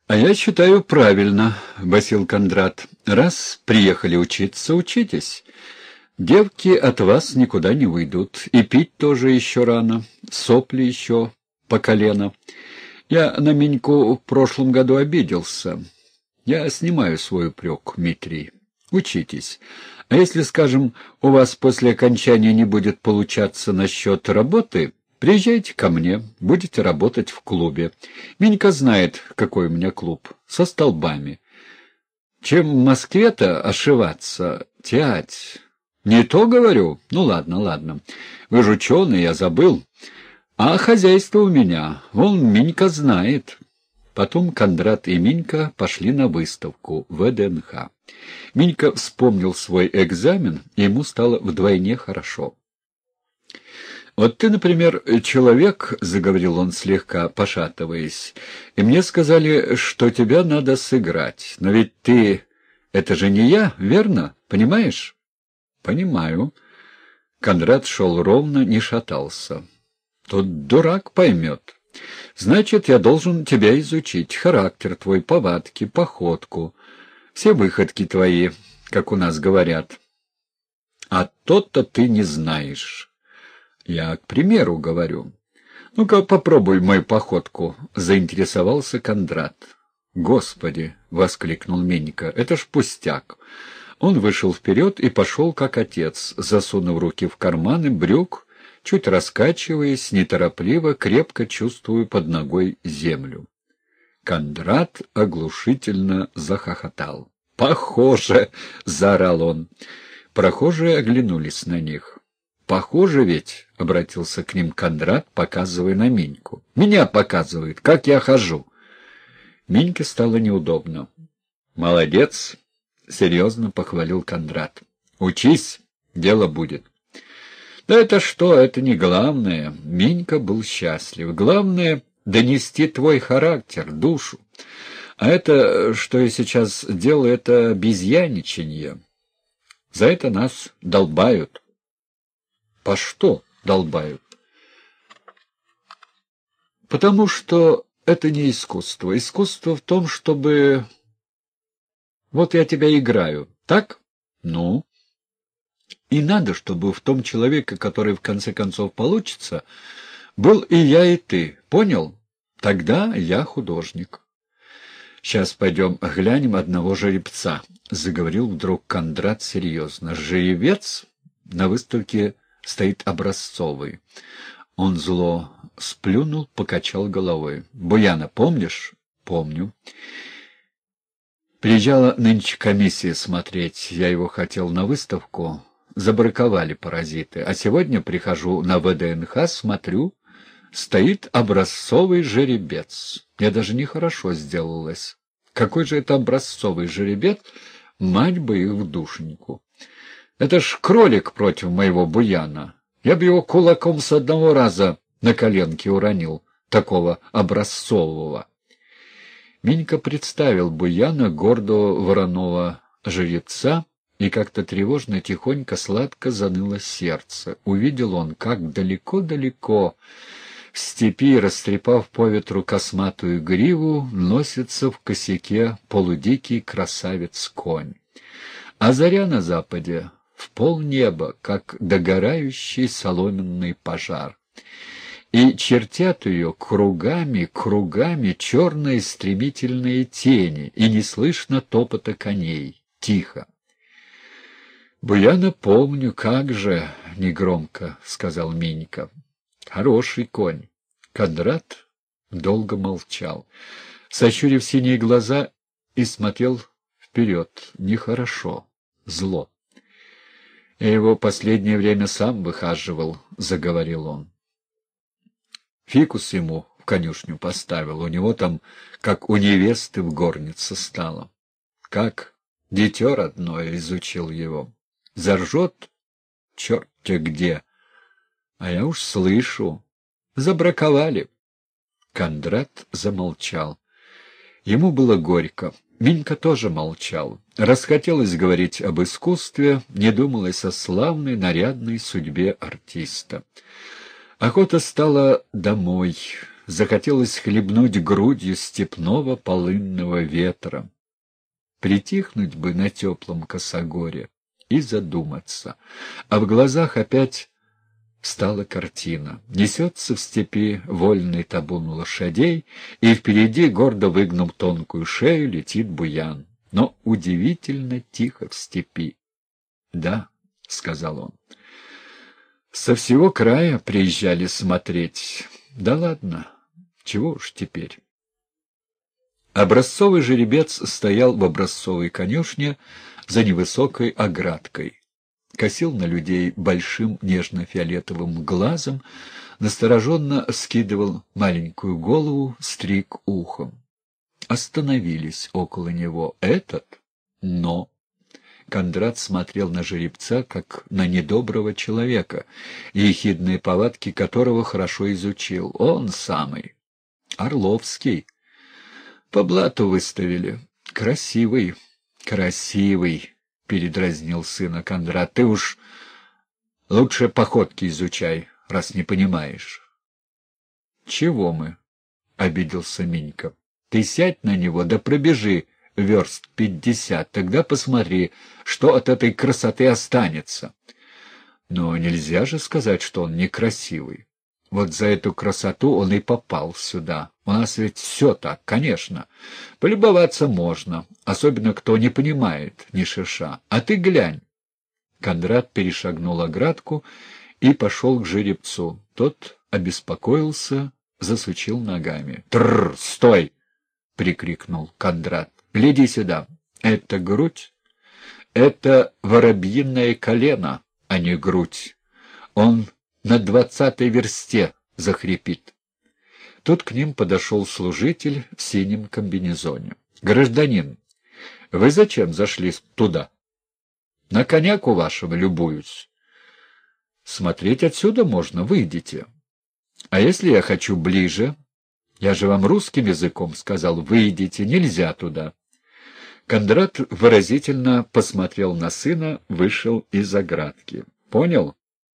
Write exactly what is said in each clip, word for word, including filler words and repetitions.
— А я считаю правильно, — басил Кондрат. — Раз приехали учиться, учитесь. Девки от вас никуда не уйдут. И пить тоже еще рано, сопли еще по колено. Я на Миньку в прошлом году обиделся. Я снимаю свой упрек, Дмитрий. Учитесь. А если, скажем, у вас после окончания не будет получаться насчет работы, приезжайте ко мне, будете работать в клубе. Минька знает, какой у меня клуб, со столбами. Чем в Москве-то ошиваться, тять? Не то говорю? Ну ладно, ладно. Вы же ученый, я забыл. А хозяйство у меня, вон Минька знает. Потом Кондрат и Минька пошли на выставку в вэ дэ эн ха. Минька вспомнил свой экзамен, и ему стало вдвойне хорошо. «Вот ты, например, человек, — заговорил он, слегка пошатываясь, — и мне сказали, что тебя надо сыграть. Но ведь ты — это же не я, верно? Понимаешь?» «Понимаю». Кондрат шел ровно, не шатался. «Тут дурак поймет. Значит, я должен тебя изучить, характер твой, повадки, походку, все выходки твои, как у нас говорят. А то-то ты не знаешь. Я, к примеру, говорю. Ну-ка, попробуй мою походку, — заинтересовался Кондрат. Господи, — воскликнул Минька, — это ж пустяк. Он вышел вперед и пошел, как отец, засунув руки в карманы брюк, чуть раскачиваясь, неторопливо, крепко чувствуя под ногой землю. Кондрат оглушительно захохотал. «Похоже!» — заорал он. Прохожие оглянулись на них. «Похоже ведь!» — обратился к ним Кондрат, показывая на Миньку. «Меня показывает, как я хожу!» Миньке стало неудобно. «Молодец!» — серьезно похвалил Кондрат. «Учись, дело будет». «Да это что, это не главное». Минька был счастлив. «Главное — донести твой характер, душу. А это, что я сейчас делаю, это обезьяничанье. За это нас долбают». «По что долбают?» «Потому что это не искусство. Искусство в том, чтобы... Вот я тебя играю, так? Ну? И надо, чтобы в том человеке, который в конце концов получится, был и я, и ты. Понял? Тогда я художник». «Сейчас пойдем глянем одного жеребца», — заговорил вдруг Кондрат серьезно. «Жеребец на выставке стоит образцовый». Он зло сплюнул, покачал головой. «Буяна, помнишь?» «Помню. Приезжала нынче комиссия смотреть. Я его хотел на выставку. Забраковали паразиты. А сегодня прихожу на вэ дэ эн ха, смотрю, стоит образцовый жеребец. Мне даже нехорошо сделалось. Какой же это образцовый жеребец? Мать бы их в душеньку. Это ж кролик против моего Буяна. Я бы его кулаком с одного раза на коленке уронил, такого образцового». Минька представил Буяна, гордого вороного жеребца, и как-то тревожно, тихонько, сладко заныло сердце. Увидел он, как далеко-далеко в степи, растрепав по ветру косматую гриву, носится в косяке полудикий красавец-конь. А заря на западе в полнеба, как догорающий соломенный пожар. И чертят ее кругами, кругами черные стремительные тени, и не слышно топота коней. Тихо. «Буяна помню, как же!» — негромко сказал Минька. «Хороший конь». Кондрат долго молчал, сощурив синие глаза, и смотрел вперед. Нехорошо, зло. «Я его последнее время сам выхаживал», — заговорил он. «Фикус ему в конюшню поставил. У него там, как у невесты, в горнице стало. Как дитё родное изучил его. Заржет черт-те где. А я уж слышу. Забраковали». Кондрат замолчал. Ему было горько. Минька тоже молчал. Расхотелось говорить об искусстве, не думалось о славной, нарядной судьбе артиста. Охота стала домой, захотелось хлебнуть грудью степного полынного ветра. Притихнуть бы на теплом косогоре и задуматься. А в глазах опять стала картина. Несется в степи вольный табун лошадей, и впереди, гордо выгнув тонкую шею, летит буян. Но удивительно тихо в степи. — Да, — сказал он. — Со всего края приезжали смотреть. Да ладно, чего уж теперь. Образцовый жеребец стоял в образцовой конюшне за невысокой оградкой. Косил на людей большим нежно-фиолетовым глазом, настороженно скидывал маленькую голову, стриг ухом. Остановились около него. Этот? Но... Кондрат смотрел на жеребца, как на недоброго человека, ехидные повадки которого хорошо изучил. Он самый. Орловский. По блату выставили. Красивый, красивый, передразнил сына Кондрат. Ты уж лучше походки изучай, раз не понимаешь. Чего мы? — обиделся Минька. Ты сядь на него, да пробежи верст пятьдесят, тогда посмотри, что от этой красоты останется. Но нельзя же сказать, что он некрасивый. Вот за эту красоту он и попал сюда. У нас ведь все так, конечно. Полюбоваться можно, особенно кто не понимает ни шиша. А ты глянь. Кондрат перешагнул оградку и пошел к жеребцу. Тот обеспокоился, засучил ногами. — Тррр, стой! — прикрикнул Кондрат. — Гляди сюда. Это грудь? Это воробьиное колено, а не грудь. Он на двадцатой версте захрипит. Тут к ним подошел служитель в синем комбинезоне. — Гражданин, вы зачем зашли туда? — На коняку вашего любуюсь. — Смотреть отсюда можно, выйдите. — А если я хочу ближе? Я же вам русским языком сказал, выйдите, нельзя туда. Кондрат выразительно посмотрел на сына, вышел из оградки. — Понял?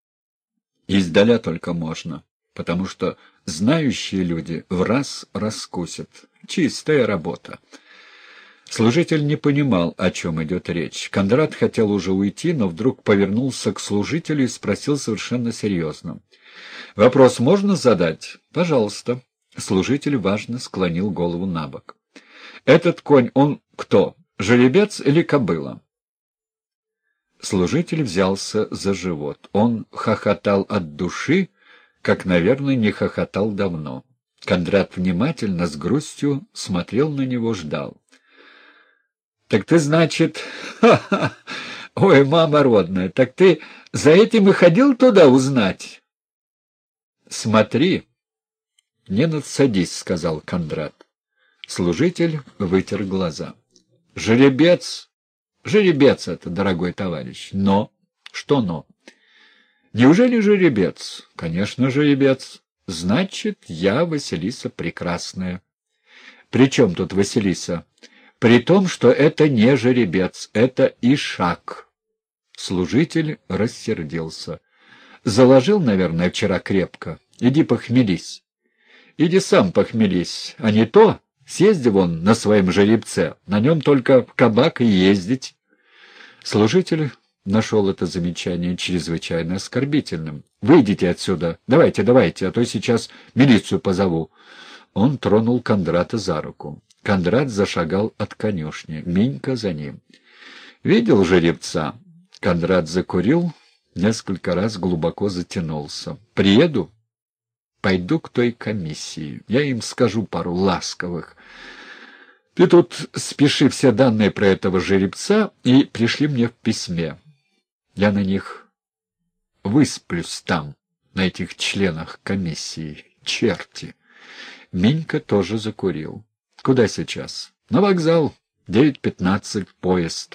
Издаля только можно, потому что знающие люди в раз раскусят. Чистая работа. Служитель не понимал, о чем идет речь. Кондрат хотел уже уйти, но вдруг повернулся к служителю и спросил совершенно серьезно. — Вопрос можно задать? — Пожалуйста. Служитель важно склонил голову набок. — Этот конь, он кто? Жеребец или кобыла? Служитель взялся за живот. Он хохотал от души, как, наверное, не хохотал давно. Кондрат внимательно, с грустью смотрел на него, ждал. — Так ты, значит... Ха-ха! Ой, мама родная, так ты за этим и ходил туда узнать? — Смотри, не надсадись, — сказал Кондрат. Служитель вытер глаза. — Жеребец... Жеребец это, дорогой товарищ. Но... Что но? Неужели жеребец? Конечно, жеребец. Значит, я Василиса Прекрасная. При чем тут Василиса? При том, что это не жеребец, это ишак. Служитель рассердился. Заложил, наверное, вчера крепко. Иди похмелись. Иди сам похмелись, а не то... Съезди вон на своем жеребце, на нем только в кабак и ездить. Служитель нашел это замечание чрезвычайно оскорбительным. — Выйдите отсюда, давайте, давайте, а то сейчас милицию позову. Он тронул Кондрата за руку. Кондрат зашагал от конюшни, Минька за ним. Видел жеребца? Кондрат закурил, несколько раз глубоко затянулся. — Приеду? Пойду к той комиссии. Я им скажу пару ласковых. Ты тут спеши все данные про этого жеребца и пришли мне в письме. Я на них высплюсь там, на этих членах комиссии. Черти! Минька тоже закурил. Куда сейчас? На вокзал. девять пятнадцать поезд.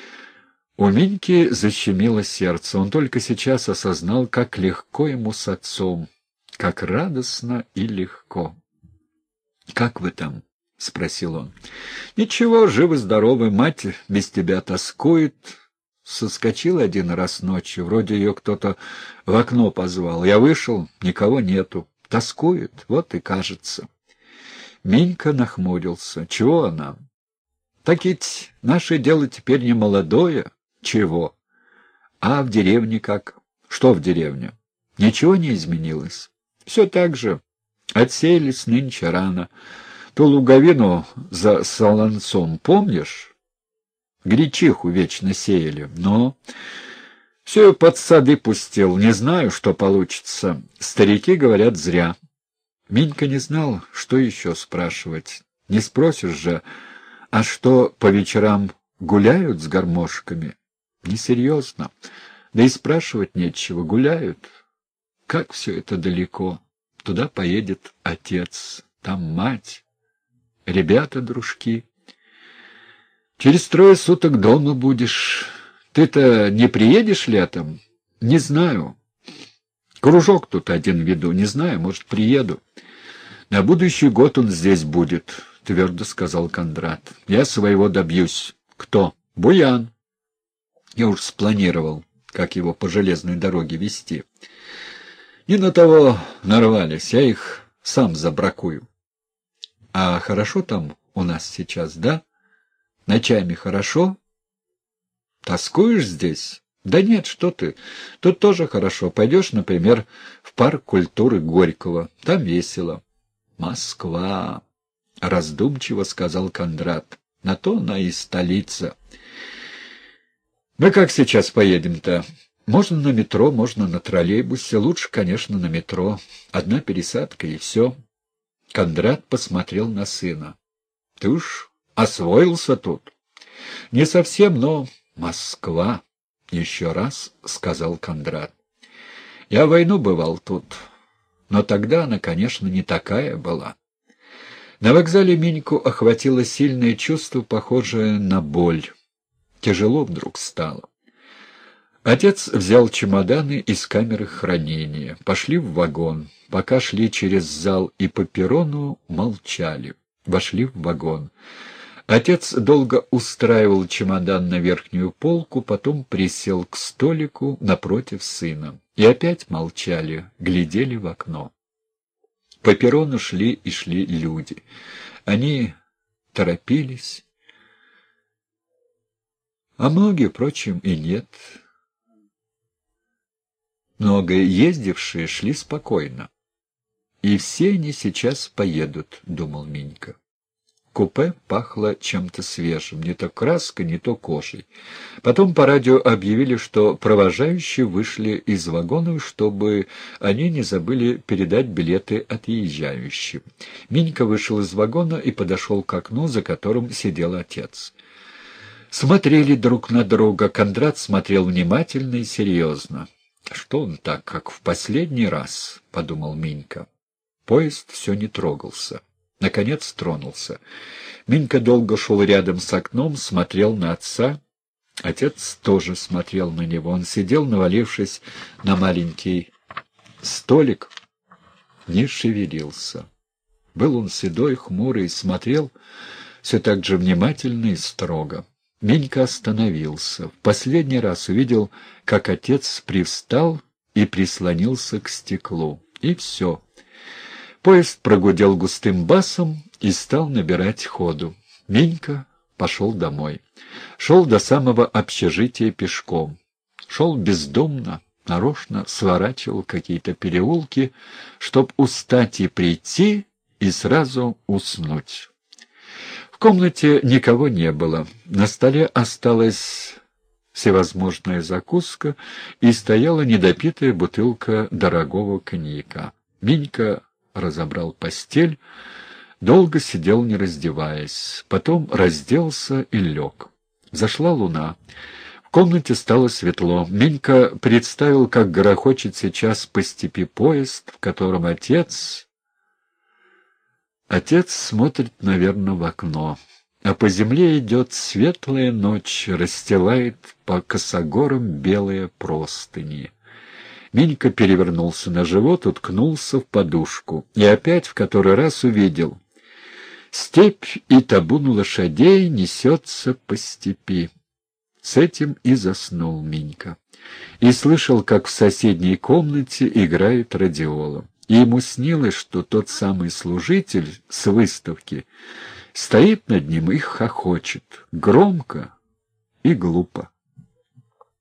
У Миньки защемило сердце. Он только сейчас осознал, как легко ему с отцом. Как радостно и легко. — Как вы там? — спросил он. — Ничего, живы-здоровы, мать без тебя тоскует. Соскочила один раз ночью, вроде ее кто-то в окно позвал. Я вышел, никого нету. Тоскует, вот и кажется. Минька нахмурился. Чего она? Так ведь наше дело теперь не молодое. Чего? А в деревне как? Что в деревне? Ничего не изменилось. Все так же. Отсеялись нынче рано. Ту луговину за солонцом, помнишь? Гречиху вечно сеяли, но... Все под сады пустил, не знаю, что получится. Старики говорят зря. Минька не знал, что еще спрашивать. Не спросишь же, а что по вечерам гуляют с гармошками? Несерьезно. Да и спрашивать нечего, гуляют. Как все это далеко. Туда поедет отец, там мать, ребята-дружки. Через трое суток дома будешь. Ты-то не приедешь летом? Не знаю. Кружок тут один веду, не знаю, может, приеду. На будущий год он здесь будет, твердо сказал Кондрат. Я своего добьюсь. Кто? Буян. Я уж спланировал, как его по железной дороге везти. Не на того нарвались, я их сам забракую. А хорошо там у нас сейчас, да? Ночами хорошо? Тоскуешь здесь? Да нет, что ты. Тут тоже хорошо. Пойдешь, например, в парк культуры Горького. Там весело. Москва, раздумчиво сказал Кондрат. На то она и столица. Мы как сейчас поедем-то? Можно на метро, можно на троллейбусе. Лучше, конечно, на метро. Одна пересадка и все. Кондрат посмотрел на сына. Ты уж освоился тут? Не совсем, но... Москва, еще раз сказал Кондрат. Я в войну бывал тут, но тогда она, конечно, не такая была. На вокзале Миньку охватило сильное чувство, похожее на боль. Тяжело вдруг стало. Отец взял чемоданы из камеры хранения. Пошли в вагон. Пока шли через зал и по перрону, молчали. Вошли в вагон. Отец долго устраивал чемодан на верхнюю полку, потом присел к столику напротив сына. И опять молчали, глядели в окно. По перрону шли и шли люди. Они торопились, а многие, впрочем, и нет. Много ездившие шли спокойно. И все они сейчас поедут, думал Минька. Купе пахло чем-то свежим, не то краской, не то кожей. Потом по радио объявили, что провожающие вышли из вагонов, чтобы они не забыли передать билеты отъезжающим. Минька вышел из вагона и подошел к окну, за которым сидел отец. Смотрели друг на друга. Кондрат смотрел внимательно и серьезно. «Что он так, как в последний раз?» — подумал Минька. Поезд все не трогался. Наконец тронулся. Минька долго шел рядом с окном, смотрел на отца. Отец тоже смотрел на него. Он сидел, навалившись на маленький столик, не шевелился. Был он седой, хмурый, смотрел все так же внимательно и строго. Минька остановился. В последний раз увидел, как отец привстал и прислонился к стеклу. И все. Поезд прогудел густым басом и стал набирать ходу. Минька пошел домой. Шел до самого общежития пешком. Шел бездумно, нарочно сворачивал какие-то переулки, чтоб устать и прийти, и сразу уснуть. В комнате никого не было. На столе осталась всевозможная закуска и стояла недопитая бутылка дорогого коньяка. Минька разобрал постель, долго сидел, не раздеваясь. Потом разделся и лег. Зашла луна. В комнате стало светло. Минька представил, как грохочет сейчас по степи поезд, в котором отец... Отец смотрит, наверное, в окно. А по земле идет светлая ночь, расстилает по косогорам белые простыни. Минька перевернулся на живот, уткнулся в подушку. И опять в который раз увидел. Степь и табун лошадей несется по степи. С этим и заснул Минька. И слышал, как в соседней комнате играет радиола. и ему снилось, что тот самый служитель с выставки стоит над ним и хохочет, громко и глупо.